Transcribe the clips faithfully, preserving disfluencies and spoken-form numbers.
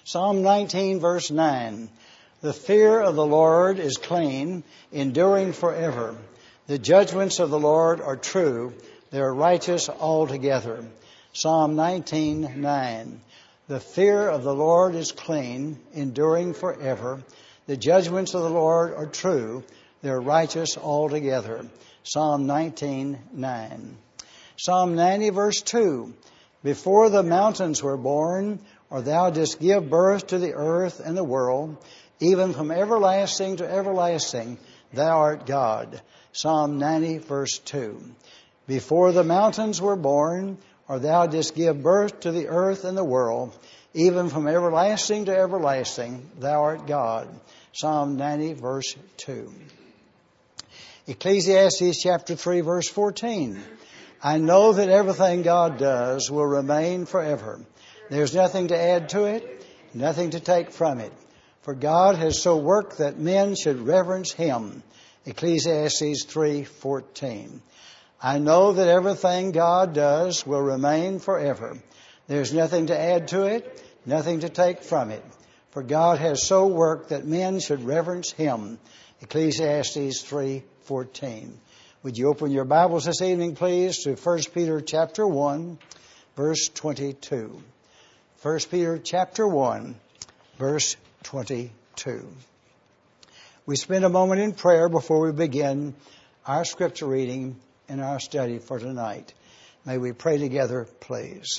Psalm nineteen, verse nine. The fear of the Lord is clean, enduring forever. The judgments of the Lord are true. They are righteous altogether. Psalm nineteen, nine. The fear of the Lord is clean, enduring forever. The judgments of the Lord are true. They are righteous altogether. Psalm nineteen, nine. Psalm ninety, verse two. Before the mountains were born, or thou didst give birth to the earth and the world, even from everlasting to everlasting, thou art God. Psalm ninety, verse two. Before the mountains were born, or thou didst give birth to the earth and the world, even from everlasting to everlasting, thou art God. Psalm ninety, verse two. Ecclesiastes chapter three, verse fourteen. I know that everything God does will remain forever. There's nothing to add to it, nothing to take from it. For God has so worked that men should reverence Him. Ecclesiastes three, fourteen. I know that everything God does will remain forever. There's nothing to add to it, nothing to take from it. For God has so worked that men should reverence Him. Ecclesiastes three, fourteen. Would you open your Bibles this evening, please, to First Peter chapter one, verse twenty-two. First Peter chapter one, verse twenty-two. We spend a moment in prayer before we begin our scripture reading and our study for tonight. May we pray together, please.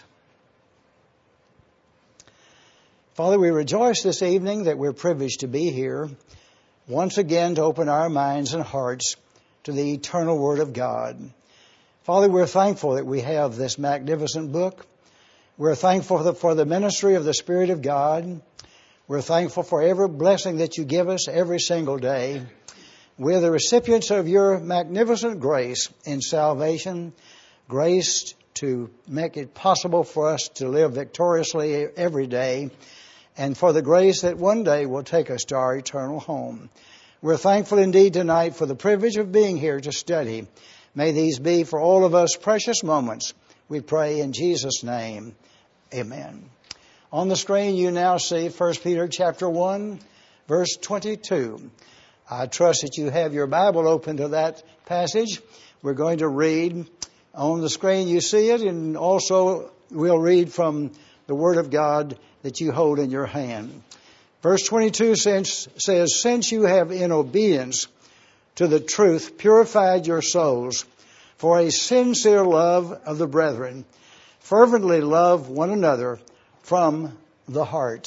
Father, we rejoice this evening that we're privileged to be here once again to open our minds and hearts to the eternal Word of God. Father, we're thankful that we have this magnificent book. We're thankful for the, for the ministry of the Spirit of God. We're thankful for every blessing that you give us every single day. We're the recipients of your magnificent grace in salvation, grace to make it possible for us to live victoriously every day, and for the grace that one day will take us to our eternal home. We're thankful indeed tonight for the privilege of being here to study. May these be for all of us precious moments. We pray in Jesus' name. Amen. On the screen you now see First Peter chapter one, verse twenty-two. I trust that you have your Bible open to that passage. We're going to read on the screen. You see it, and also we'll read from the Word of God that you hold in your hand. Verse twenty-two says, Since you have in obedience to the truth purified your souls for a sincere love of the brethren, fervently love one another from the heart.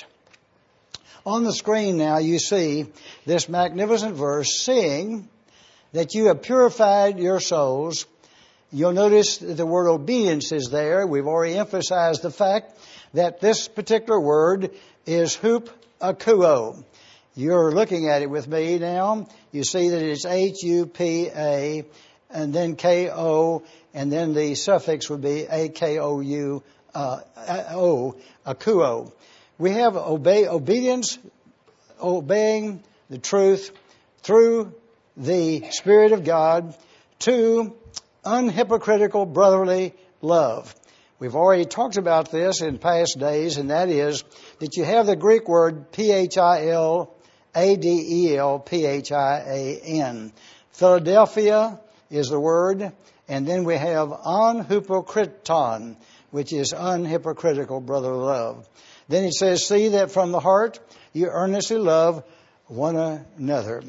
On the screen now you see this magnificent verse, seeing that you have purified your souls. You'll notice that the word obedience is there. We've already emphasized the fact that this particular word is hupakuo. You're looking at it with me now. You see that it's H U P A and then K O, and then the suffix would be A K O U uh, O, akuo. We have obey, obedience, obeying the truth through the Spirit of God to unhypocritical brotherly love. We've already talked about this in past days, and that is that you have the Greek word P H I L A D E L P H I A N. Philadelphia is the word, and then we have anhypokriton, which is unhypocritical brotherly love. Then it says, see that from the heart you earnestly love one another.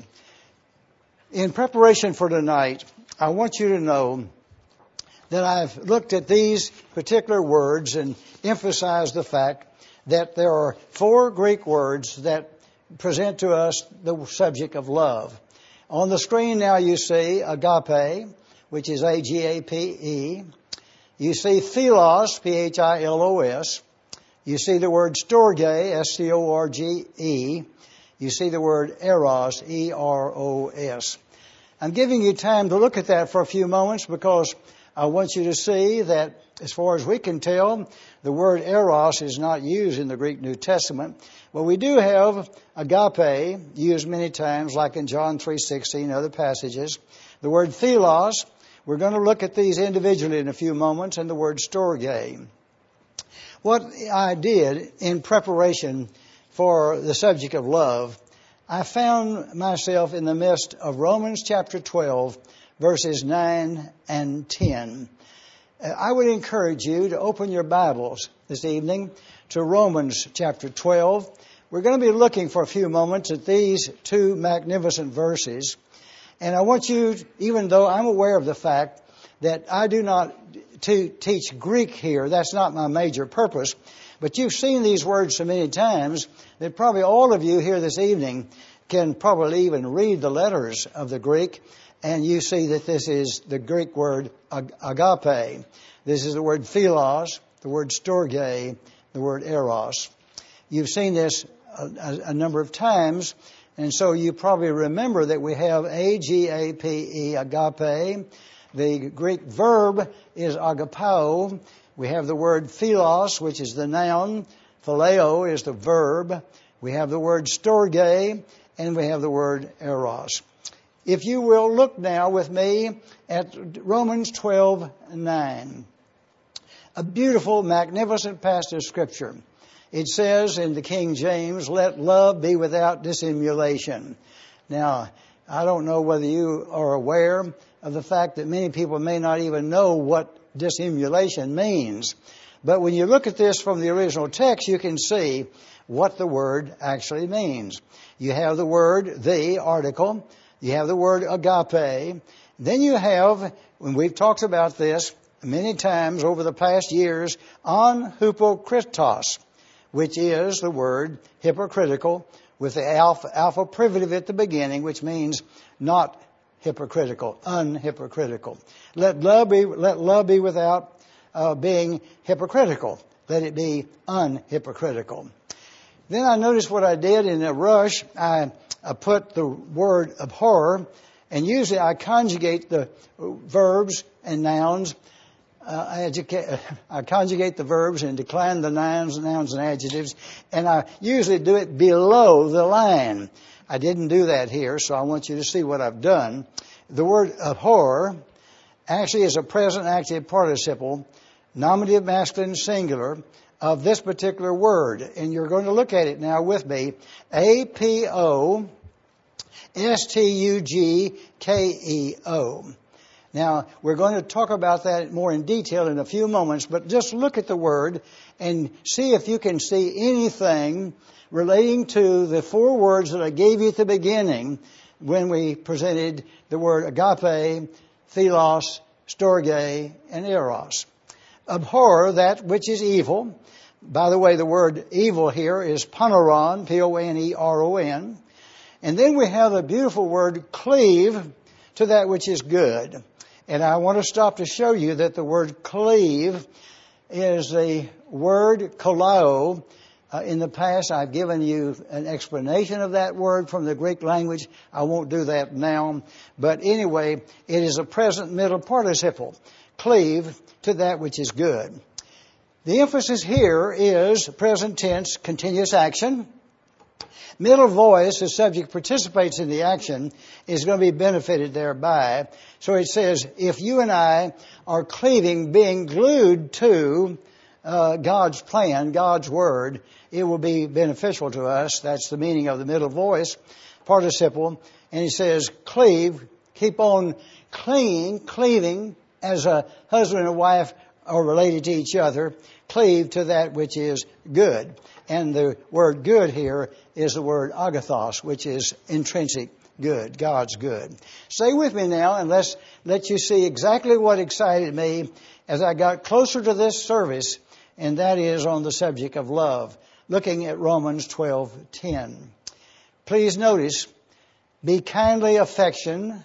In preparation for tonight, I want you to know that I've looked at these particular words and emphasized the fact that there are four Greek words that present to us the subject of love. On the screen now you see agape, which is A G A P E. You see philos, P H I L O S. You see the word storge, S T O R G E. You see the word eros, E R O S. I'm giving you time to look at that for a few moments because I want you to see that, as far as we can tell, the word eros is not used in the Greek New Testament. Well, we do have agape used many times, like in John three sixteen and other passages. The word philos, we're going to look at these individually in a few moments, and the word storge. What I did in preparation for the subject of love, I found myself in the midst of Romans chapter twelve, verses nine and ten. I would encourage you to open your Bibles this evening to Romans chapter twelve. We're going to be looking for a few moments at these two magnificent verses. And I want you, even though I'm aware of the fact that I do not to teach Greek here, that's not my major purpose, but you've seen these words so many times that probably all of you here this evening can probably even read the letters of the Greek, and you see that this is the Greek word agape. This is the word philos, the word storge, the word eros. You've seen this a, a number of times, and so you probably remember that we have A G A P E, agape. The Greek verb is agapao. We have the word philos, which is the noun. Phileo is the verb. We have the word storge, and we have the word eros. If you will look now with me at Romans twelve nine. A beautiful, magnificent passage of Scripture. It says in the King James, "Let love be without dissimulation." Now, I don't know whether you are aware of the fact that many people may not even know what dissimulation means. But when you look at this from the original text, you can see what the word actually means. You have the word, the article. You have the word agape. Then you have, when we've talked about this many times over the past years, on hypokritos, which is the word hypocritical with the alpha, alpha privative at the beginning, which means not hypocritical, unhypocritical. Let love be, let love be without uh, being hypocritical. Let it be unhypocritical. Then I noticed what I did in a rush. I, I put the word abhor, and usually I conjugate the verbs and nouns. Uh, I, educate, I conjugate the verbs and decline the nouns, nouns and adjectives, and I usually do it below the line. I didn't do that here, so I want you to see what I've done. The word abhor actually is a present active participle, nominative masculine singular, of this particular word. And you're going to look at it now with me. A P O S T U G K E O. Now, we're going to talk about that more in detail in a few moments, but just look at the word and see if you can see anything relating to the four words that I gave you at the beginning when we presented the word agape, philos, storge, and eros. Abhor that which is evil. By the way, the word evil here is poneron, P O N E R O N. And then we have the beautiful word cleave to that which is good. And I want to stop to show you that the word cleave is the word kalao. Uh, in the past, I've given you an explanation of that word from the Greek language. I won't do that now. But anyway, it is a present middle participle. Cleave to that which is good. The emphasis here is present tense, continuous action. Middle voice, the subject participates in the action, is going to be benefited thereby. So it says, if you and I are cleaving, being glued to uh, God's plan, God's word, it will be beneficial to us. That's the meaning of the middle voice participle. And he says, cleave, keep on clinging, cleaving, as a husband and wife are related to each other, cleave to that which is good. And the word good here is the word agathos, which is intrinsic good, God's good. Stay with me now and let's let you see exactly what excited me as I got closer to this service, and that is on the subject of love, looking at Romans twelve ten. Please notice, be kindly affection.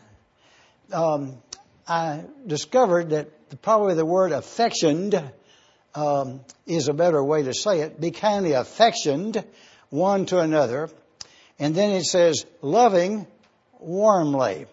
Um, I discovered that probably the word affectioned um, is a better way to say it. Be kindly affectioned one to another. And then it says, loving warmly.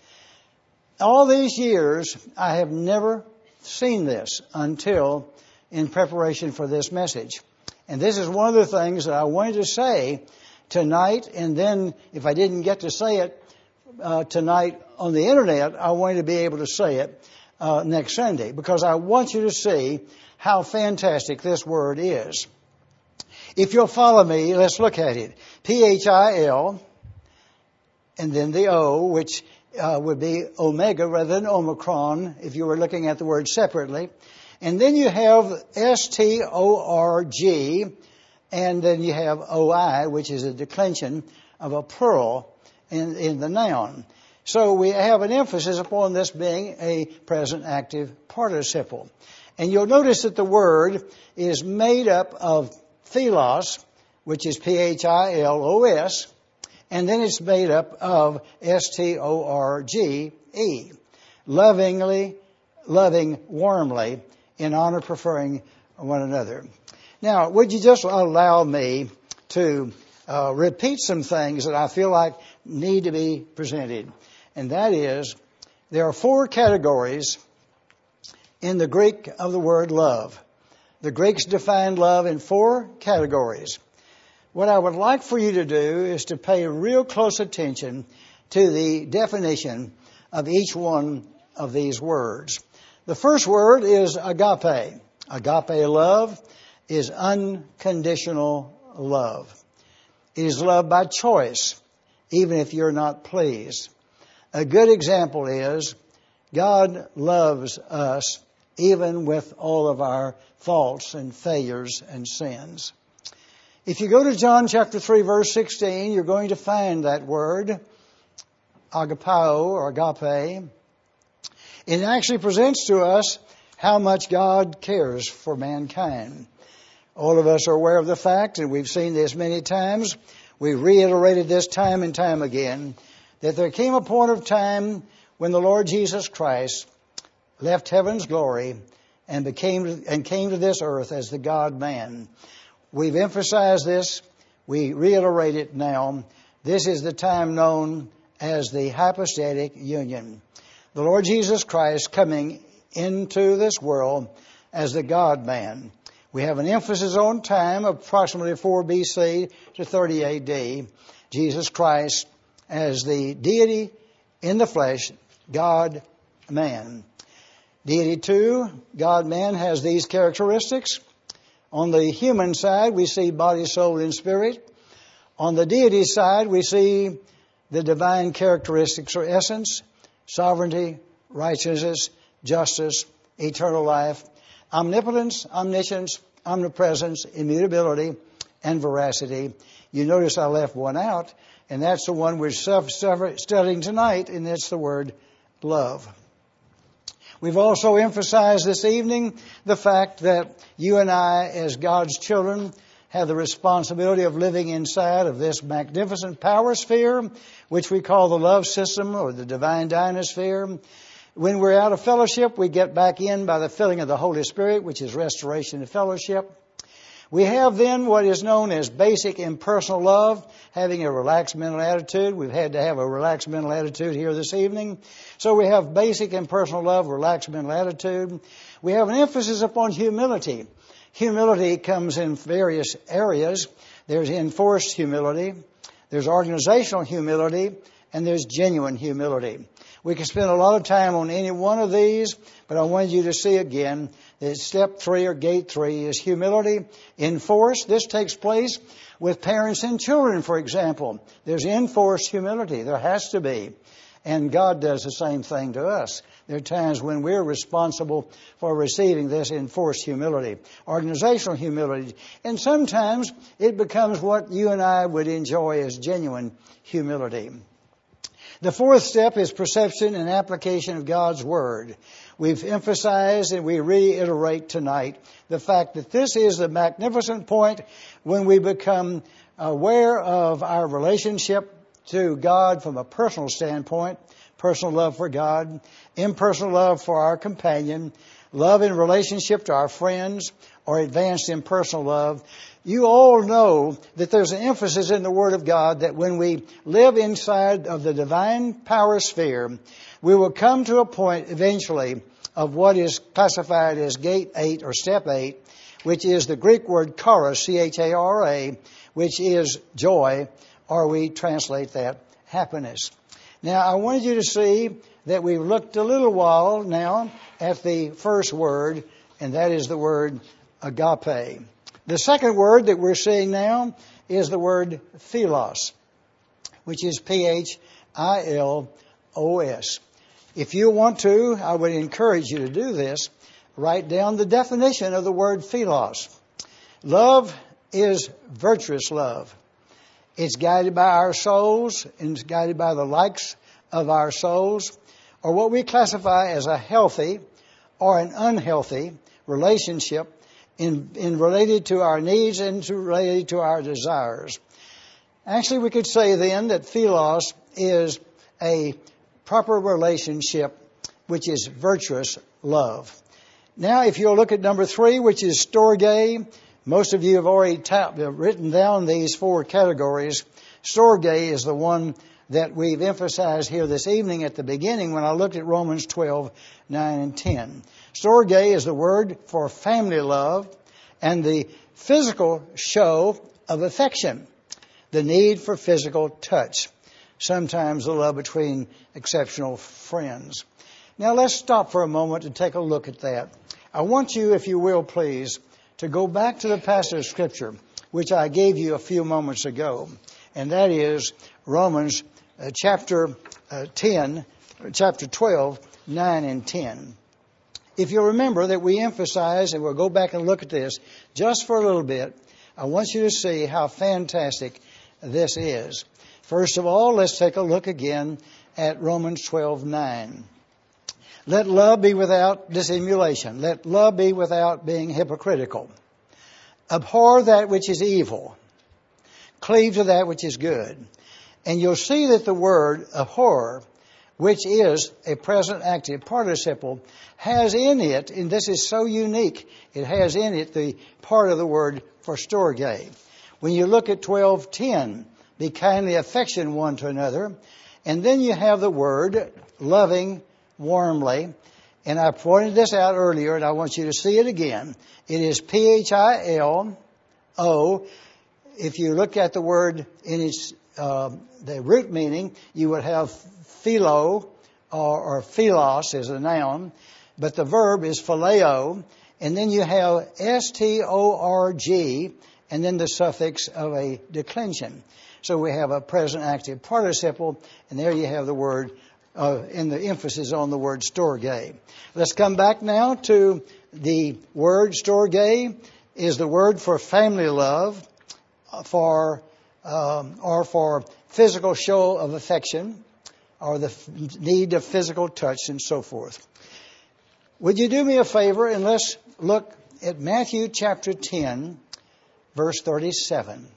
All these years, I have never seen this until in preparation for this message. And this is one of the things that I wanted to say tonight, and then if I didn't get to say it uh, tonight on the internet, I wanted to be able to say it uh, next Sunday, because I want you to see how fantastic this word is. If you'll follow me, let's look at it. P H I L, and then the O, which uh, would be omega rather than omicron, if you were looking at the word separately. And then you have S T O R G, and then you have O I, which is a declension of a plural in, in the noun. So we have an emphasis upon this being a present active participle. And you'll notice that the word is made up of philos, which is P H I L O S, and then it's made up of S T O R G E, lovingly, loving warmly, in honor preferring one another. Now, would you just allow me to uh, repeat some things that I feel like need to be presented? And that is, there are four categories in the Greek of the word love. The Greeks defined love in four categories. What I would like for you to do is to pay real close attention to the definition of each one of these words. The first word is agape. Agape love is unconditional love. It is love by choice, even if you're not pleased. A good example is God loves us even with all of our faults and failures and sins. If you go to John chapter three, verse sixteen, you're going to find that word, agapao or agape. It actually presents to us how much God cares for mankind. All of us are aware of the fact, and we've seen this many times, we reiterated this time and time again, that there came a point of time when the Lord Jesus Christ left heaven's glory and became and came to this earth as the God-man. We've emphasized this. We reiterate it now. This is the time known as the hypostatic union. The Lord Jesus Christ coming into this world as the God-man. We have an emphasis on time, approximately four B C to thirty A D. Jesus Christ as the deity in the flesh, God-man. Deity two, God-man, has these characteristics. On the human side, we see body, soul, and spirit. On the deity side, we see the divine characteristics or essence, sovereignty, righteousness, justice, eternal life, omnipotence, omniscience, omnipresence, immutability, and veracity. You notice I left one out, and that's the one we're studying tonight, and that's the word love. We've also emphasized this evening the fact that you and I, as God's children, have the responsibility of living inside of this magnificent power sphere, which we call the love system or the divine dynasphere. When we're out of fellowship, we get back in by the filling of the Holy Spirit, which is restoration of fellowship. We have then what is known as basic impersonal love, having a relaxed mental attitude. We've had to have a relaxed mental attitude here this evening. So we have basic impersonal love, relaxed mental attitude. We have an emphasis upon humility. Humility comes in various areas. There's enforced humility, there's organizational humility, and there's genuine humility. We can spend a lot of time on any one of these, but I wanted you to see again that step three or gate three is humility. Enforced, this takes place with parents and children, for example. There's enforced humility. There has to be. And God does the same thing to us. There are times when we're responsible for receiving this enforced humility, organizational humility. And sometimes it becomes what you and I would enjoy as genuine humility. The fourth step is perception and application of God's Word. We've emphasized and we reiterate tonight the fact that this is the magnificent point when we become aware of our relationship to God from a personal standpoint, personal love for God, impersonal love for our companion, love in relationship to our friends, or advanced impersonal love. You all know that there's an emphasis in the Word of God that when we live inside of the divine power sphere, we will come to a point eventually of what is classified as gate eight or step eight, which is the Greek word chara, C H A R A, which is joy, or we translate that happiness. Now, I wanted you to see that we've looked a little while now at the first word, and that is the word agape. The second word that we're seeing now is the word philos, which is P H I L O S. If you want to, I would encourage you to do this. Write down the definition of the word philos. Love is virtuous love. It's guided by our souls and it's guided by the likes of our souls, or what we classify as a healthy or an unhealthy relationship in, in related to our needs and to, related to our desires. Actually, we could say then that philos is a proper relationship, which is virtuous love. Now, if you'll look at number three, which is storge, most of you have already tapped, written down these four categories. Storge is the one that we've emphasized here this evening at the beginning when I looked at Romans twelve, nine and ten. Storge is the word for family love and the physical show of affection, the need for physical touch, sometimes the love between exceptional friends. Now let's stop for a moment to take a look at that. I want you, if you will, please, to go back to the passage of Scripture, which I gave you a few moments ago, and that is Romans uh, chapter uh, ten, chapter twelve, nine and ten. If you remember that we emphasize, and we'll go back and look at this just for a little bit, I want you to see how fantastic this is. First of all, let's take a look again at Romans twelve, nine. Let love be without dissimulation. Let love be without being hypocritical. Abhor that which is evil. Cleave to that which is good. And you'll see that the word abhor, which is a present active participle, has in it, and this is so unique, it has in it the part of the word for storge. When you look at twelve ten, be kindly affection one to another, and then you have the word loving warmly, and I pointed this out earlier, and I want you to see it again. It is P H I L O. If you look at the word in its uh, the root meaning, you would have philo or, or philos as a noun, but the verb is phileo, and then you have S T O R G, and then the suffix of a declension. So we have a present active participle, and there you have the word, uh, and the emphasis on the word storge. Let's come back now to the word storge is the word for family love, for um, or for physical show of affection, or the f- need of physical touch, and so forth. Would you do me a favor and let's look at Matthew chapter ten, verse thirty-seven.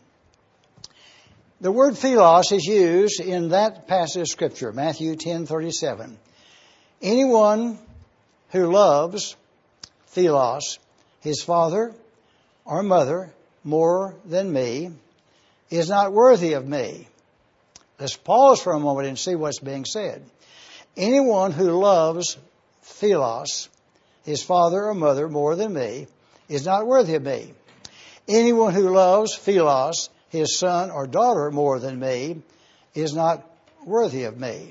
The word philos is used in that passage of Scripture, Matthew ten thirty-seven. Anyone who loves, philos, his father or mother more than me is not worthy of me. Let's pause for a moment and see what's being said. Anyone who loves, philos, his father or mother more than me is not worthy of me. Anyone who loves, philos, his son or daughter more than me is not worthy of me.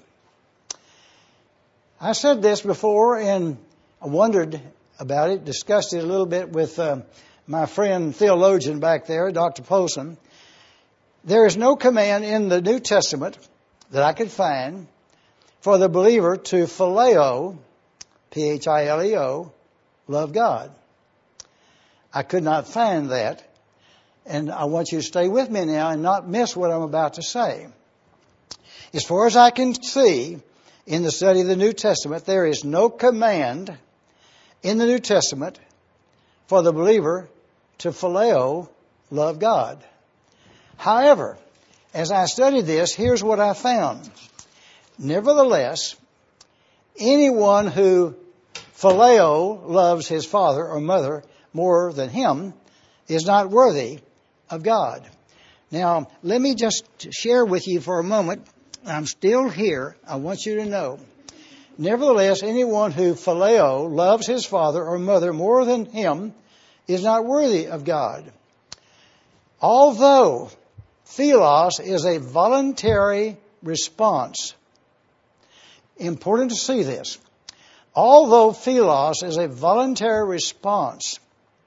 I said this before and I wondered about it, discussed it a little bit with uh, my friend theologian back there, Doctor Polson. There is no command in the New Testament that I could find for the believer to phileo, P H I L E O, love God. I could not find that. And I want you to stay with me now and not miss what I'm about to say. As far as I can see in the study of the New Testament, there is no command in the New Testament for the believer to phileo, love God. However, as I studied this, here's what I found. Nevertheless, anyone who phileo loves his father or mother more than him is not worthy of God. Now, let me just share with you for a moment. I'm still here. I want you to know. Nevertheless, anyone who phileo loves his father or mother more than him is not worthy of God. Although philos is a voluntary response. Important to see this. Although philos is a voluntary response,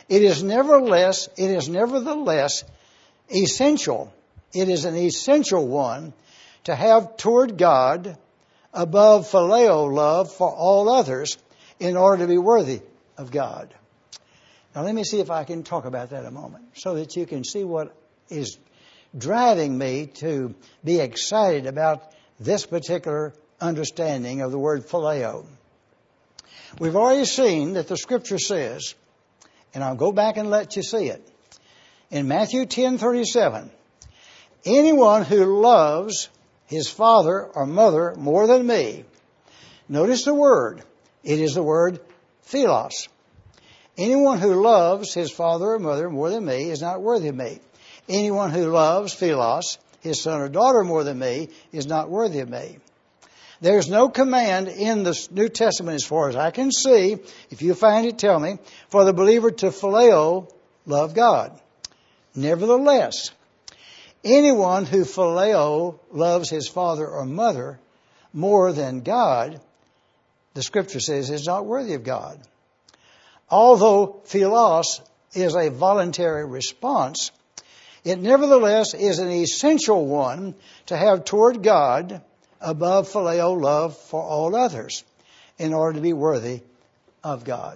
It is nevertheless, it is nevertheless essential. It is an essential one to have toward God above phileo love for all others in order to be worthy of God. Now let me see if I can talk about that a moment so that you can see what is driving me to be excited about this particular understanding of the word phileo. We've already seen that the Scripture says, and I'll go back and let you see it, in Matthew ten thirty-seven, anyone who loves his father or mother more than me, notice the word, it is the word philos. Anyone who loves his father or mother more than me is not worthy of me. Anyone who loves philos, his son or daughter more than me, is not worthy of me. There's no command in the New Testament, as far as I can see, if you find it, tell me, for the believer to phileo, love God. Nevertheless, anyone who phileo loves his father or mother more than God, the Scripture says, is not worthy of God. Although philos is a voluntary response, it nevertheless is an essential one to have toward God above phileo love for all others in order to be worthy of God.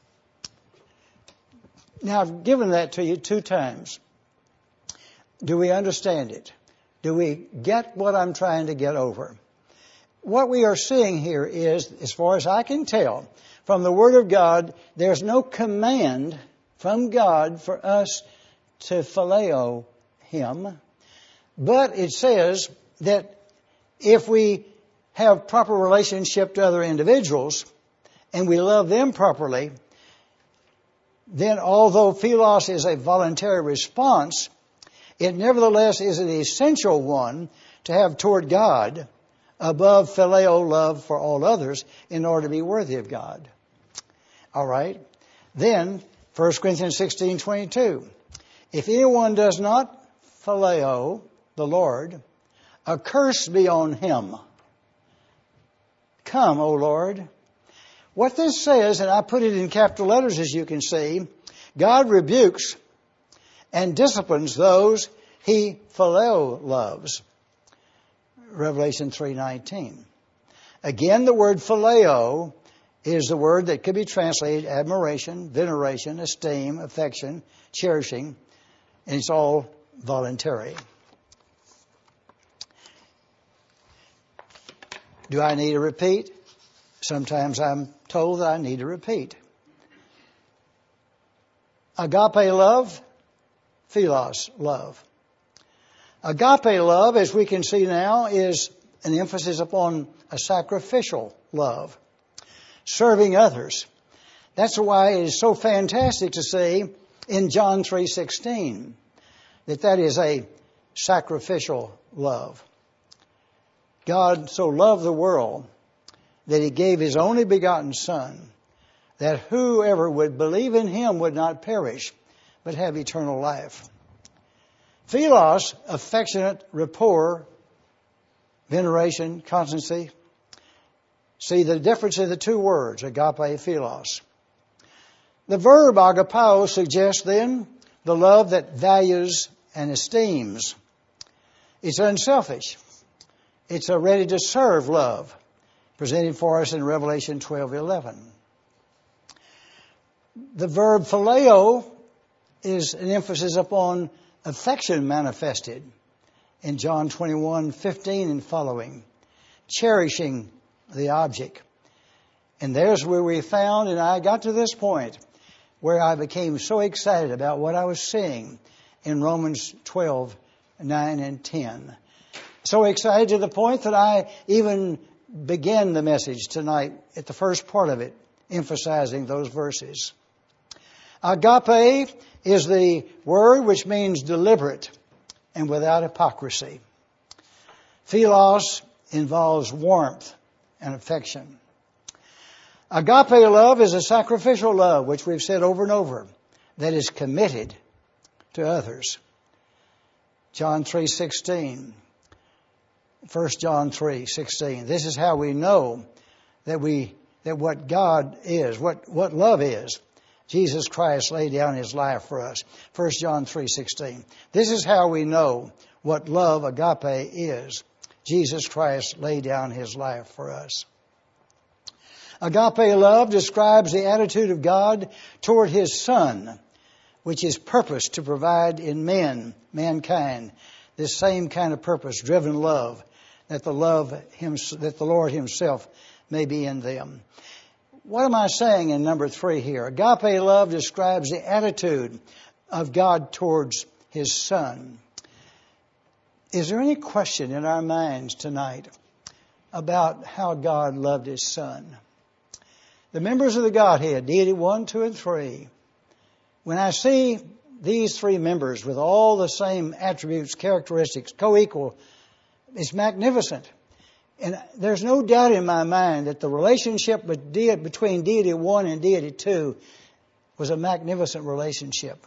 Now, I've given that to you two times. Do we understand it? Do we get what I'm trying to get over? What we are seeing here is, as far as I can tell, from the Word of God, there's no command from God for us to phileo Him, but it says that if we have proper relationship to other individuals and we love them properly, then although philos is a voluntary response, it nevertheless is an essential one to have toward God above phileo love for all others in order to be worthy of God. All right. Then, First Corinthians sixteen twenty-two. If anyone does not phileo the Lord, a curse be on him. Come, O Lord. What this says, and I put it in capital letters as you can see, God rebukes and disciplines those He phileo loves. Revelation three nineteen. Again, the word phileo is the word that could be translated admiration, veneration, esteem, affection, cherishing, and it's all voluntary. Do I need to repeat? Sometimes I'm told that I need to repeat. Agape love, philos love. Agape love, as we can see now, is an emphasis upon a sacrificial love, serving others. That's why it is so fantastic to see in John three sixteen that that is a sacrificial love. God so loved the world that He gave His only begotten Son, that whoever would believe in Him would not perish, but have eternal life. Philos, affectionate, rapport, veneration, constancy. See the difference in the two words, agape, philos. The verb agapao suggests then the love that values and esteems. It's unselfish. It's a ready to serve love, presented for us in Revelation twelve eleven. The verb phileo is an emphasis upon affection manifested in John twenty-one fifteen and following, cherishing the object. And there's where we found, and I got to this point where I became so excited about what I was seeing in Romans twelve nine and ten. So excited to the point that I even began the message tonight at the first part of it, emphasizing those verses. Agape is the word which means deliberate and without hypocrisy. Philos involves warmth and affection. Agape love is a sacrificial love, which we've said over and over, that is committed to others. John three sixteen. First John three sixteen. This is how we know that we that what God is, what, what love is. Jesus Christ laid down his life for us. First John three sixteen. This is how we know what love, agape, is. Jesus Christ laid down his life for us. Agape love describes the attitude of God toward his Son, which is purposed to provide in men, mankind, this same kind of purpose-driven love, that the love him, that the Lord himself may be in them. What am I saying in number three here? Agape love describes the attitude of God towards his Son. Is there any question in our minds tonight about how God loved his Son? The members of the Godhead, deity one, two, and three, when I see these three members with all the same attributes, characteristics, co-equal, it's magnificent. And there's no doubt in my mind that the relationship between deity one and deity two was a magnificent relationship.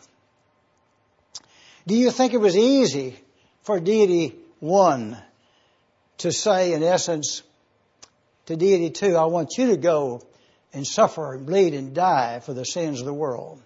Do you think it was easy for deity one to say, in essence, to deity two, I want you to go and suffer and bleed and die for the sins of the world?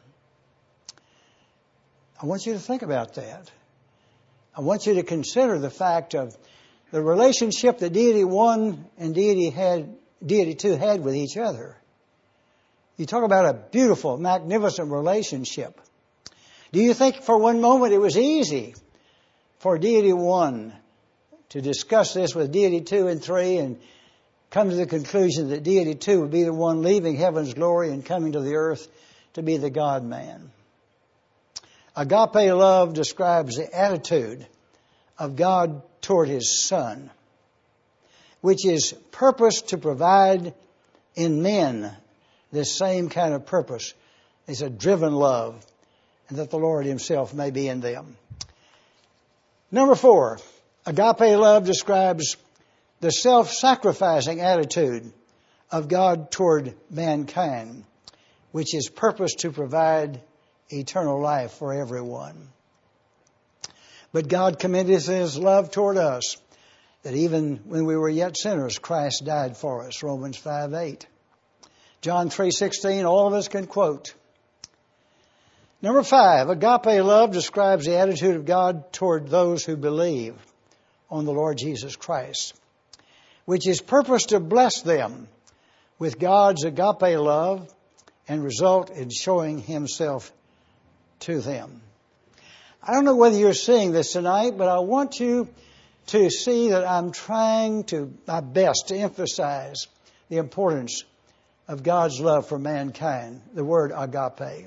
I want you to think about that. I want you to consider the fact of the relationship that deity one and deity had, deity two had with each other. You talk about a beautiful, magnificent relationship. Do you think for one moment it was easy for deity one to discuss this with deity two and three and come to the conclusion that deity two would be the one leaving heaven's glory and coming to the earth to be the God-man? Agape love describes the attitude of God toward his Son, which is purposed to provide in men this same kind of purpose. It's a driven love, and that the Lord himself may be in them. Number four, agape love describes the self-sacrificing attitude of God toward mankind, which is purposed to provide eternal life for everyone. But God commended his love toward us, that even when we were yet sinners, Christ died for us. Romans five eight. John three sixteen, all of us can quote. Number five, agape love describes the attitude of God toward those who believe on the Lord Jesus Christ, which is purposed to bless them with God's agape love and result in showing himself to them. I don't know whether you're seeing this tonight, but I want you to see that I'm trying to my best to emphasize the importance of God's love for mankind, the word agape.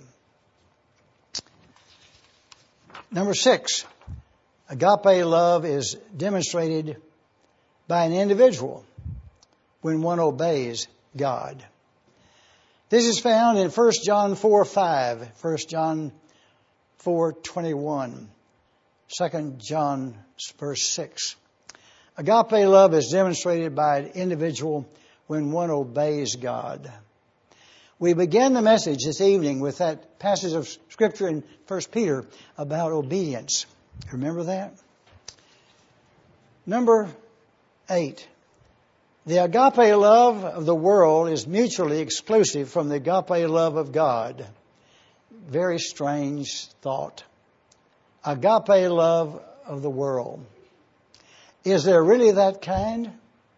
Number six, agape love is demonstrated by an individual when one obeys God. This is found in First John four five, First John four twenty-one, Second John verse six. Agape love is demonstrated by an individual when one obeys God. We began the message this evening with that passage of Scripture in First Peter about obedience. Remember that? Number eight. The agape love of the world is mutually exclusive from the agape love of God. Very strange thought. Agape love of the world. Is there really that kind?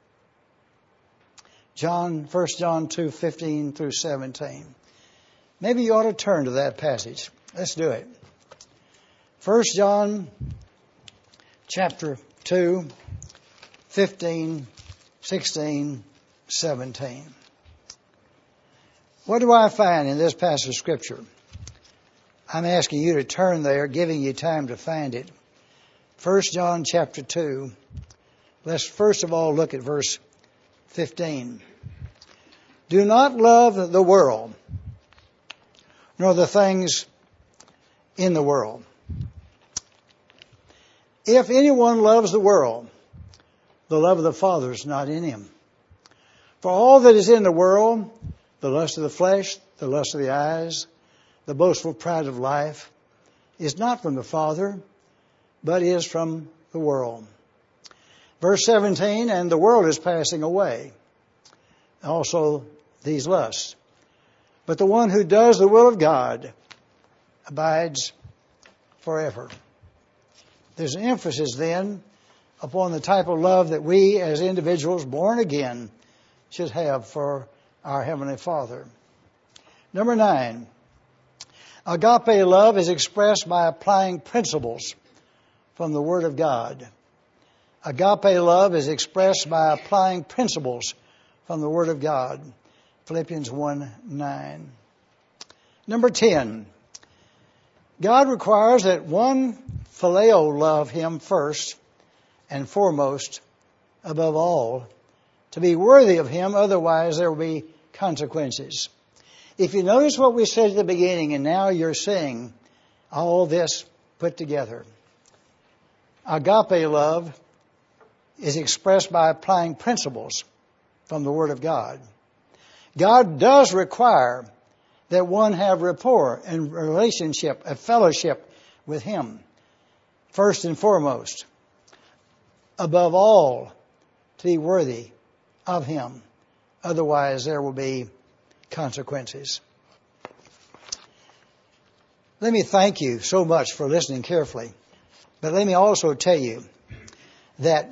John, First John two fifteen through seventeen. Maybe you ought to turn to that passage. Let's do it. First John chapter two, fifteen, sixteen, seventeen. What do I find in this passage of Scripture? I'm asking you to turn there, giving you time to find it. First John chapter two. Let's first of all look at verse fifteen. Do not love the world, nor the things in the world. If anyone loves the world, the love of the Father is not in him. For all that is in the world, the lust of the flesh, the lust of the eyes, the boastful pride of life, is not from the Father, but is from the world. Verse seventeen, and the world is passing away. Also these lusts. but the one who does the will of God abides forever. There's an emphasis then upon the type of love that we as individuals born again should have for our Heavenly Father. Number nine, agape love is expressed by applying principles from the Word of God. Agape love is expressed by applying principles from the Word of God. Philippians one nine. Number ten, God requires that one phileo love Him first and foremost above all, to be worthy of Him, otherwise there will be consequences. If you notice what we said at the beginning, and now you're seeing all this put together. Agape love is expressed by applying principles from the Word of God. God does require that one have rapport and relationship, a fellowship with Him, first and foremost. Above all, to be worthy of Him. Otherwise, there will be consequences. Let me thank you so much for listening carefully. But let me also tell you that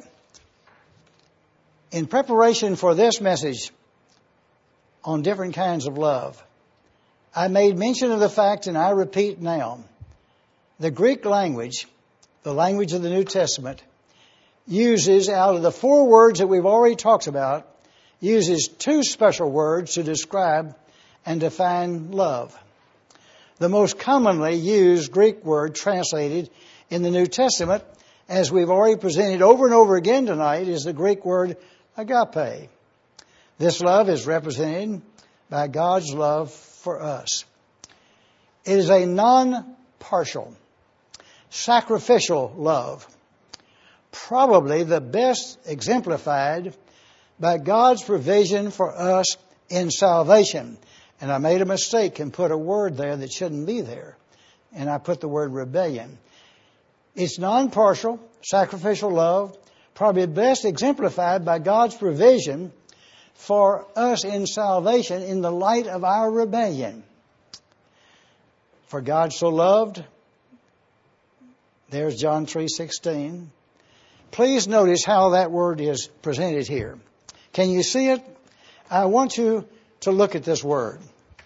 in preparation for this message on different kinds of love, I made mention of the fact, and I repeat now, the Greek language, the language of the New Testament, uses, out of the four words that we've already talked about, uses two special words to describe and define love. The most commonly used Greek word translated in the New Testament, as we've already presented over and over again tonight, is the Greek word agape. This love is represented by God's love for us. It is a non-partial, sacrificial love, probably the best exemplified by God's provision for us in salvation. And I made a mistake and put a word there that shouldn't be there. And I put the word rebellion. It's non-partial, sacrificial love, probably best exemplified by God's provision for us in salvation in the light of our rebellion. For God so loved, there's John three sixteen. Please notice how that word is presented here. Can you see it? I want you to look at this word.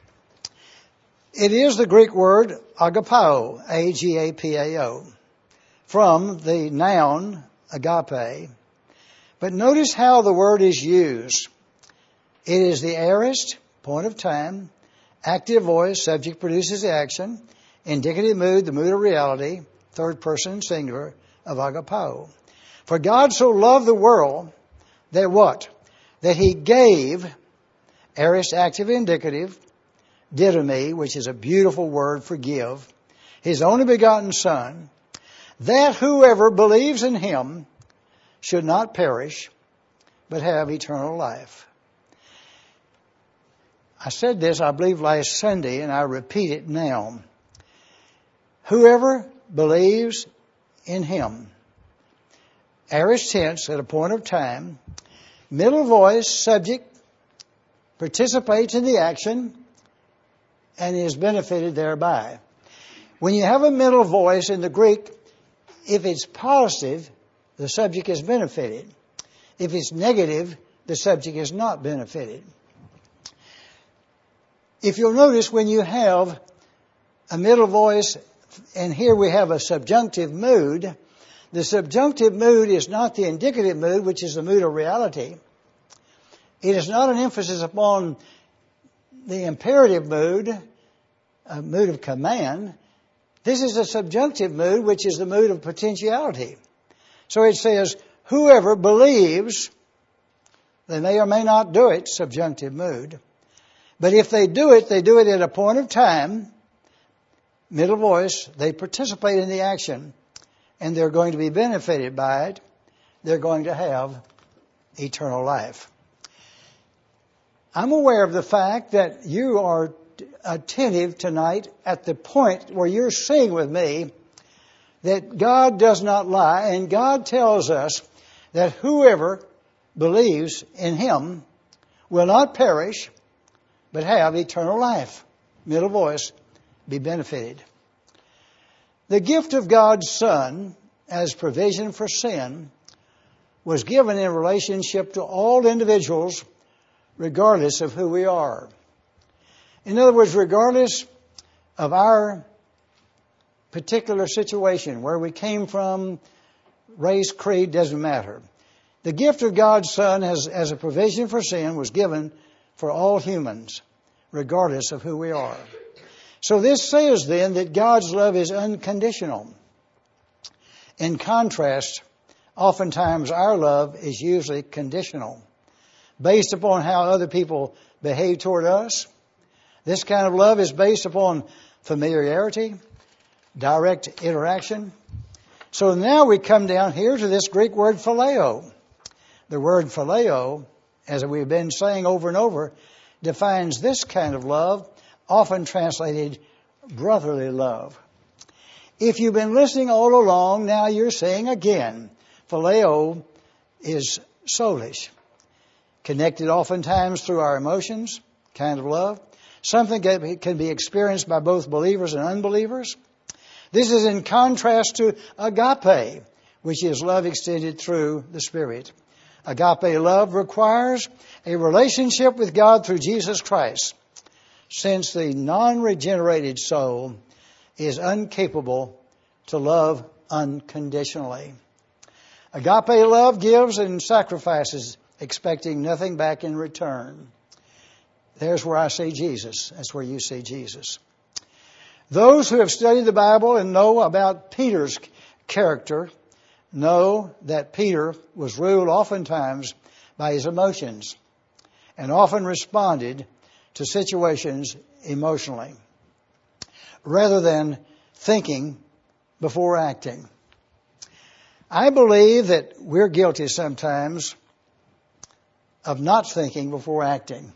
It is the Greek word agapao, A G A P A O, from the noun agape. But notice how the word is used. It is the aorist, point of time, active voice, subject produces the action, indicative mood, the mood of reality, third person singular of agapao. For God so loved the world that what? That He gave, aorist, active, indicative, didomi, which is a beautiful word for give, His only begotten Son, that whoever believes in Him should not perish, but have eternal life. I said this, I believe, last Sunday, and I repeat it now. Whoever believes in Him, aorist tense at a point of time, middle voice, subject, participates in the action, and is benefited thereby. When you have a middle voice in the Greek, if it's positive, the subject is benefited. If it's negative, the subject is not benefited. If you'll notice, when you have a middle voice, and here we have a subjunctive mood, the subjunctive mood is not the indicative mood, which is the mood of reality. It is not an emphasis upon the imperative mood, a mood of command. This is a subjunctive mood, which is the mood of potentiality. So it says, whoever believes, they may or may not do it, subjunctive mood. But if they do it, they do it at a point of time, middle voice, they participate in the action, and they're going to be benefited by it. They're going to have eternal life. I'm aware of the fact that you are attentive tonight at the point where you're seeing with me that God does not lie, and God tells us that whoever believes in Him will not perish, but have eternal life. Middle voice, be benefited. The gift of God's Son as provision for sin was given in relationship to all individuals regardless of who we are. In other words, regardless of our particular situation, where we came from, race, creed, doesn't matter. The gift of God's Son as, as a provision for sin was given for all humans, regardless of who we are. So this says then that God's love is unconditional. In contrast, oftentimes our love is usually conditional, based upon how other people behave toward us. This kind of love is based upon familiarity, direct interaction. So now we come down here to this Greek word phileo. The word phileo, as we've been saying over and over, defines this kind of love, often translated brotherly love. If you've been listening all along, now you're saying again, phileo is soulish, connected oftentimes through our emotions, kind of love, something that can be experienced by both believers and unbelievers. This is in contrast to agape, which is love extended through the Spirit. Agape love requires a relationship with God through Jesus Christ, since the non-regenerated soul is incapable to love unconditionally. Agape love gives and sacrifices, expecting nothing back in return. There's where I see Jesus. That's where you see Jesus. Those who have studied the Bible and know about Peter's character know that Peter was ruled oftentimes by his emotions and often responded to situations emotionally rather than thinking before acting. I believe that we're guilty sometimes of not thinking before acting.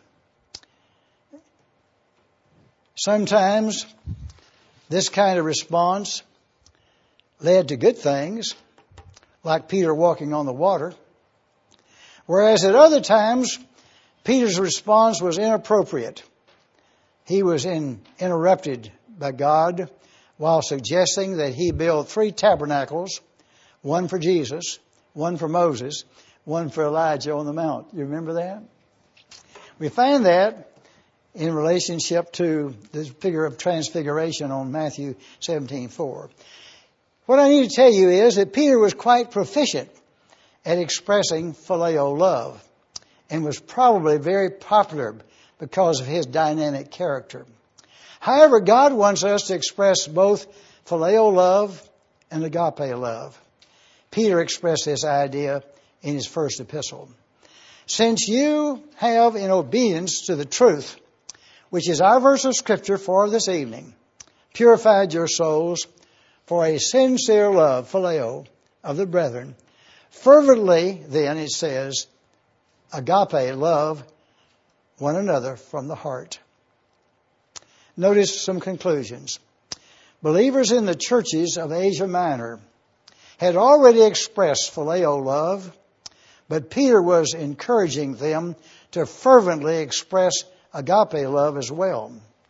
Sometimes this kind of response led to good things, like Peter walking on the water, whereas at other times, Peter's response was inappropriate. He was in, interrupted by God while suggesting that he build three tabernacles, one for Jesus, one for Moses, one for Elijah on the mount. You remember that? We find that in relationship to the figure of transfiguration on Matthew seventeen four. What I need to tell you is that Peter was quite proficient at expressing phileo love and was probably very popular because of his dynamic character. However, God wants us to express both phileo love and agape love. Peter expressed this idea in his first epistle. Since you have, in obedience to the truth, which is our verse of Scripture for this evening, purified your souls for a sincere love, phileo, of the brethren, fervently, then, it says, agape, love one another from the heart. Notice some conclusions. Believers in the churches of Asia Minor had already expressed phileo love, but Peter was encouraging them to fervently express agape love as well.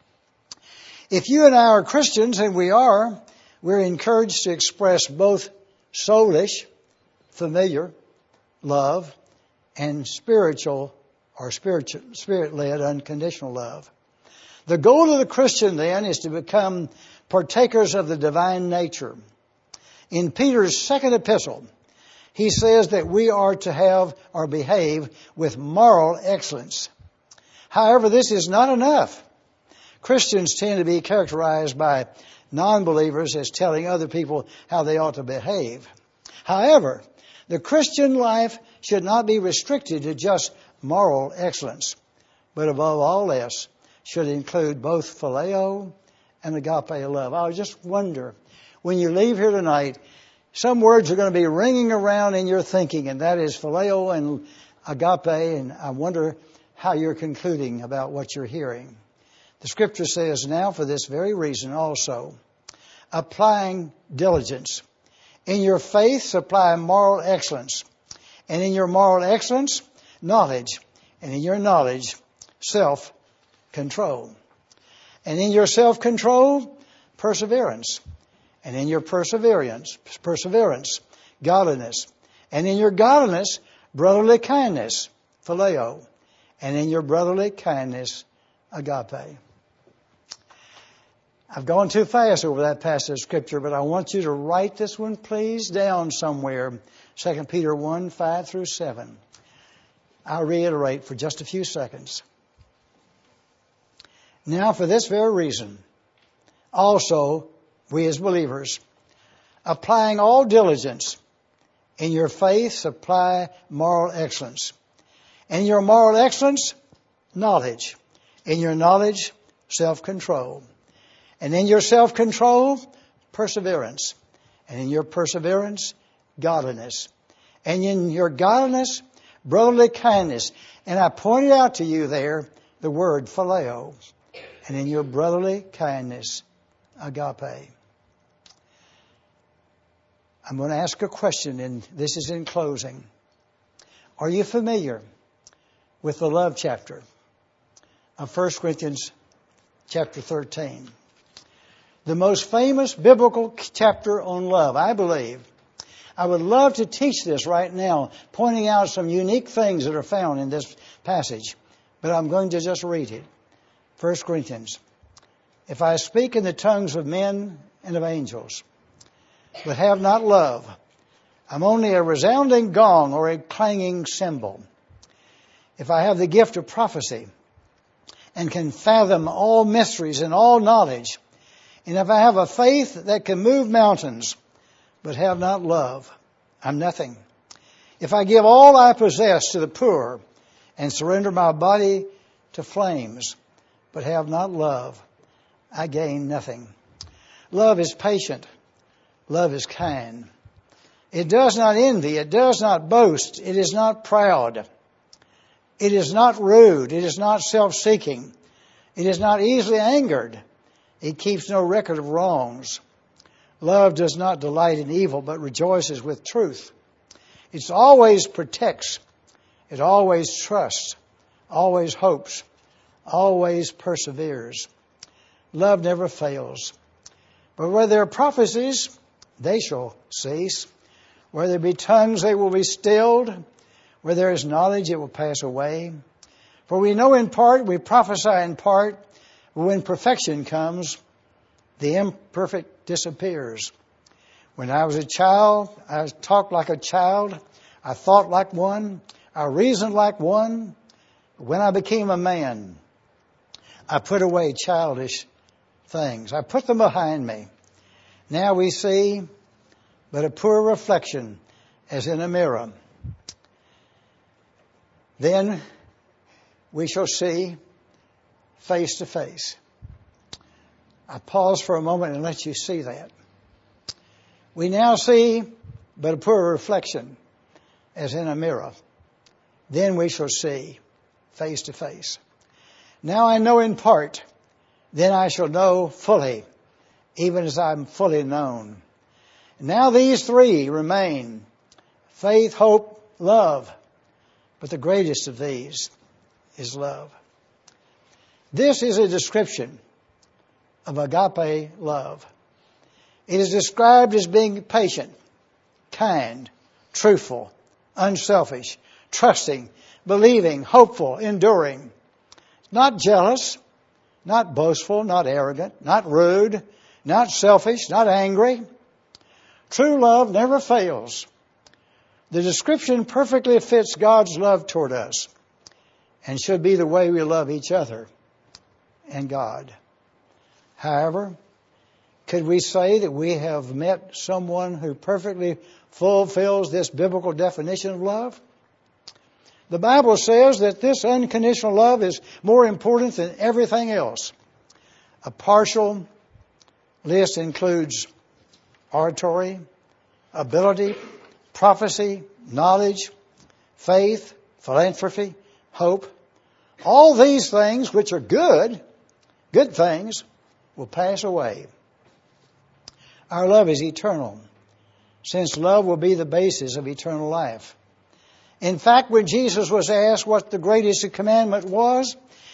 If you and I are Christians, and we are, we're encouraged to express both soulish, familiar love and spiritual or spiritual, spirit-led unconditional love. The goal of the Christian then is to become partakers of the divine nature. In Peter's second epistle, he says that we are to have or behave with moral excellence. However, this is not enough. Christians tend to be characterized by non-believers as telling other people how they ought to behave. However, the Christian life should not be restricted to just moral excellence, but above all else should include both phileo and agape love. I just wonder, when you leave here tonight, some words are going to be ringing around in your thinking, and that is phileo and agape, and I wonder how you're concluding about what you're hearing. The Scripture says, now for this very reason also, applying diligence. In your faith, supply moral excellence. And in your moral excellence, knowledge. And in your knowledge, self control. And in your self-control, perseverance. And in your perseverance, perseverance, godliness. And in your godliness, brotherly kindness, phileo. And in your brotherly kindness, agape. I've gone too fast over that passage of Scripture, but I want you to write this one, please, down somewhere. Second Peter one, five through seven. I'll reiterate for just a few seconds. Now, for this very reason, also, we as believers, applying all diligence, in your faith supply moral excellence. In your moral excellence, knowledge. In your knowledge, self-control. And in your self-control, perseverance. And in your perseverance, godliness. And in your godliness, brotherly kindness. And I pointed out to you there the word phileo. And in your brotherly kindness, agape. I'm going to ask a question, and this is in closing. Are you familiar with the love chapter of First Corinthians chapter thirteen? The most famous biblical chapter on love, I believe. I would love to teach this right now, pointing out some unique things that are found in this passage. But I'm going to just read it. First Corinthians. If I speak in the tongues of men and of angels, but have not love, I'm only a resounding gong or a clanging cymbal. If I have the gift of prophecy and can fathom all mysteries and all knowledge, and if I have a faith that can move mountains, but have not love, I'm nothing. If I give all I possess to the poor and surrender my body to flames, but have not love, I gain nothing. Love is patient. Love is kind. It does not envy. It does not boast. It is not proud. It is not rude. It is not self-seeking. It is not easily angered. It keeps no record of wrongs. Love does not delight in evil, but rejoices with truth. It always protects. It always trusts. Always hopes. Always perseveres. Love never fails. But where there are prophecies, they shall cease. Where there be tongues, they will be stilled. Where there is knowledge, it will pass away. For we know in part, we prophesy in part, but when perfection comes, the imperfect disappears. When I was a child, I talked like a child. I thought like one. I reasoned like one. When I became a man, I put away childish things. I put them behind me. Now we see but a poor reflection as in a mirror. Then we shall see face to face. I pause for a moment and let you see that. We now see but a poor reflection as in a mirror. Then we shall see face to face. Now I know in part, then I shall know fully, even as I'm fully known. Now these three remain, faith, hope, love. But the greatest of these is love. This is a description of agape love. It is described as being patient, kind, truthful, unselfish, trusting, believing, hopeful, enduring. Not jealous, not boastful, not arrogant, not rude, not selfish, not angry. True love never fails. The description perfectly fits God's love toward us and should be the way we love each other and God. However, could we say that we have met someone who perfectly fulfills this biblical definition of love? The Bible says that this unconditional love is more important than everything else. A partial list includes oratory, ability, prophecy, knowledge, faith, philanthropy, hope. All these things, which are good, good things, will pass away. Our love is eternal, since love will be the basis of eternal life. In fact, when Jesus was asked what the greatest commandment was,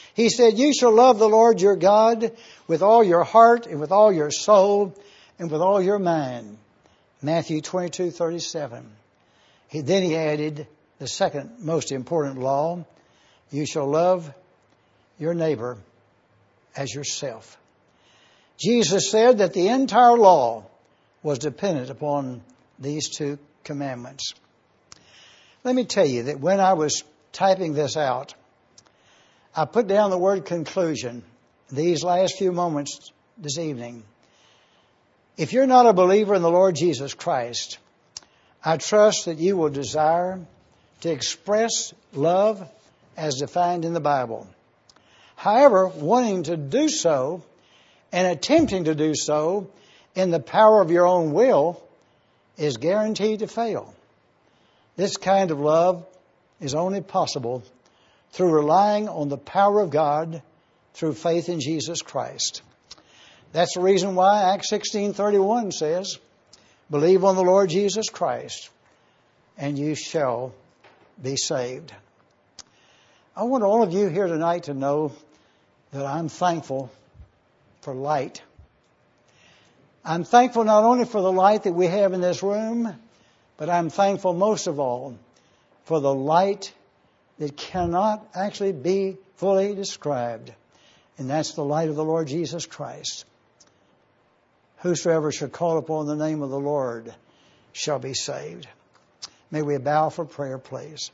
He said, you shall love the Lord your God with all your heart and with all your soul and with all your mind. Matthew twenty-two thirty-seven. He, then he added the second most important law. You shall love your neighbor as yourself. Jesus said that the entire law was dependent upon these two commandments. Let me tell you that when I was typing this out, I put down the word conclusion these last few moments this evening. If you're not a believer in the Lord Jesus Christ, I trust that you will desire to express love as defined in the Bible. However, wanting to do so and attempting to do so in the power of your own will is guaranteed to fail. This kind of love is only possible through relying on the power of God through faith in Jesus Christ. That's the reason why Acts sixteen thirty-one says, believe on the Lord Jesus Christ, and you shall be saved. I want all of you here tonight to know that I'm thankful for light. I'm thankful not only for the light that we have in this room, but I'm thankful most of all for the light that cannot actually be fully described. And that's the light of the Lord Jesus Christ. Whosoever shall call upon the name of the Lord shall be saved. May we bow for prayer, please.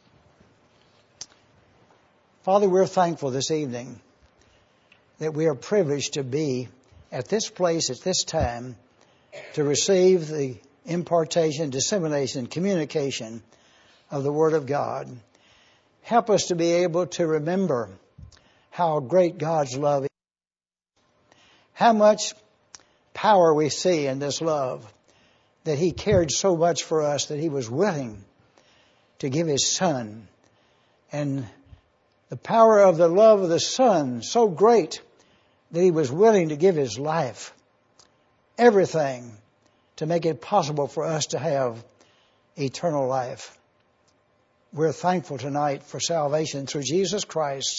Father, we're thankful this evening that we are privileged to be at this place at this time to receive the impartation, dissemination, communication of the Word of God. Help us to be able to remember how great God's love is, how much power we see in this love, that He cared so much for us that He was willing to give His Son, and the power of the love of the Son so great that He was willing to give His life, everything, to make it possible for us to have eternal life. We're thankful tonight for salvation through Jesus Christ.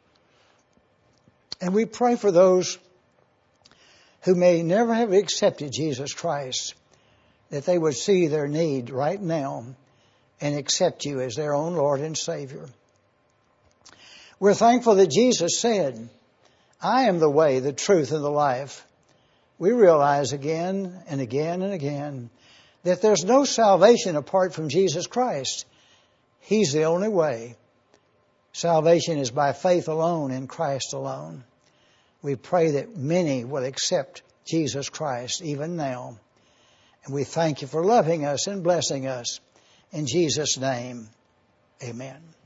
And we pray for those who may never have accepted Jesus Christ, that they would see their need right now and accept You as their own Lord and Savior. We're thankful that Jesus said, I am the way, the truth, and the life. We realize again and again and again that there's no salvation apart from Jesus Christ. He's the only way. Salvation is by faith alone in Christ alone. We pray that many will accept Jesus Christ even now. And we thank You for loving us and blessing us. In Jesus' name, amen.